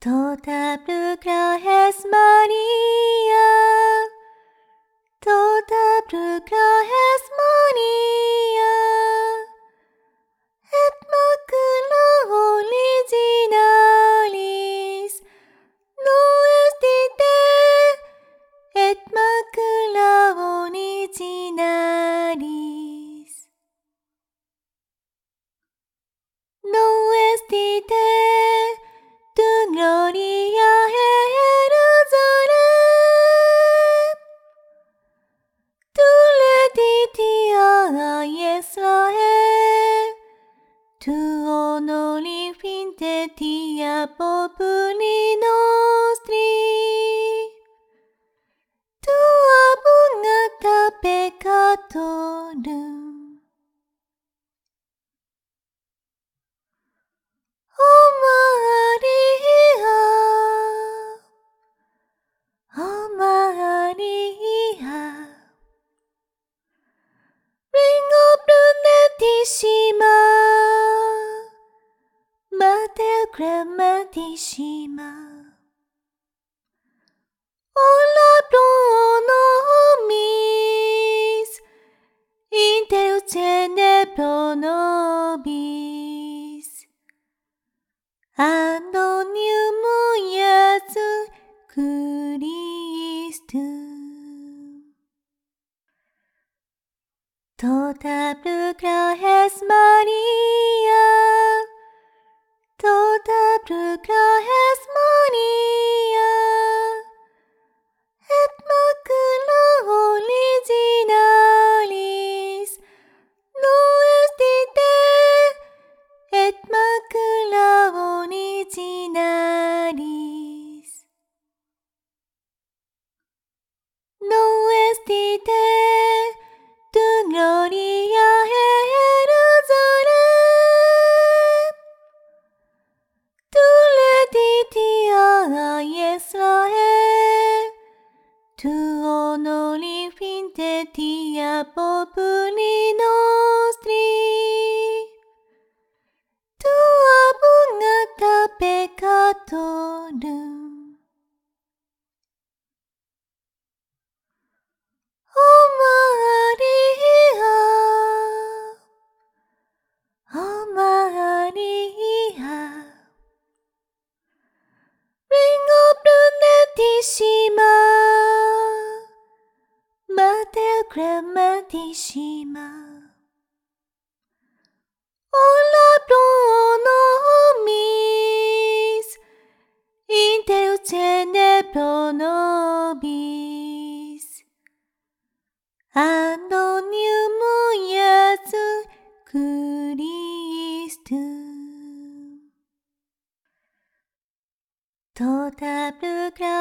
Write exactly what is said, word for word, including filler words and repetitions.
Toda bruca es Maria, toda bruca es Maria, et macula originalis nuestite, et macula originalis nuestite, tu gloria Jerusalem, tu letitia Israel, tu honori fintetia populi nostri, tu abungata peccatorum. O Maria, O Maria, Reina brunatissima, Mater grammatissima, Ola pro nobis, intercede pro nobis, Anonium Iesus Christum. Toda bruca es Maria, toda bruca es Maria, et macula originalis nuestite, et macula originalis nuestite, tu gloria Jerusalem, tu letitia Israel, tu honori fintetia populi nostri, tu abungata peccatorum. O Maria, O Maria, Reina brunatissima, Mater grammatissima, Ola pro nobis, intercede pro nobis, Anonium Iesus Christum. Toda bruca